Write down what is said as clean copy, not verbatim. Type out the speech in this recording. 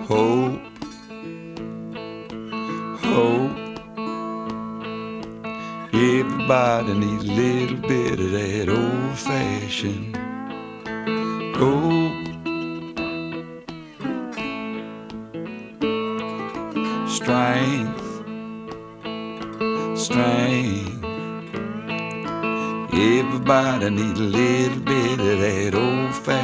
Hope, hope. Everybody needs a little bit of that old-fashioned gold. Strength, strength. Everybody needs a little bit of that old-fashioned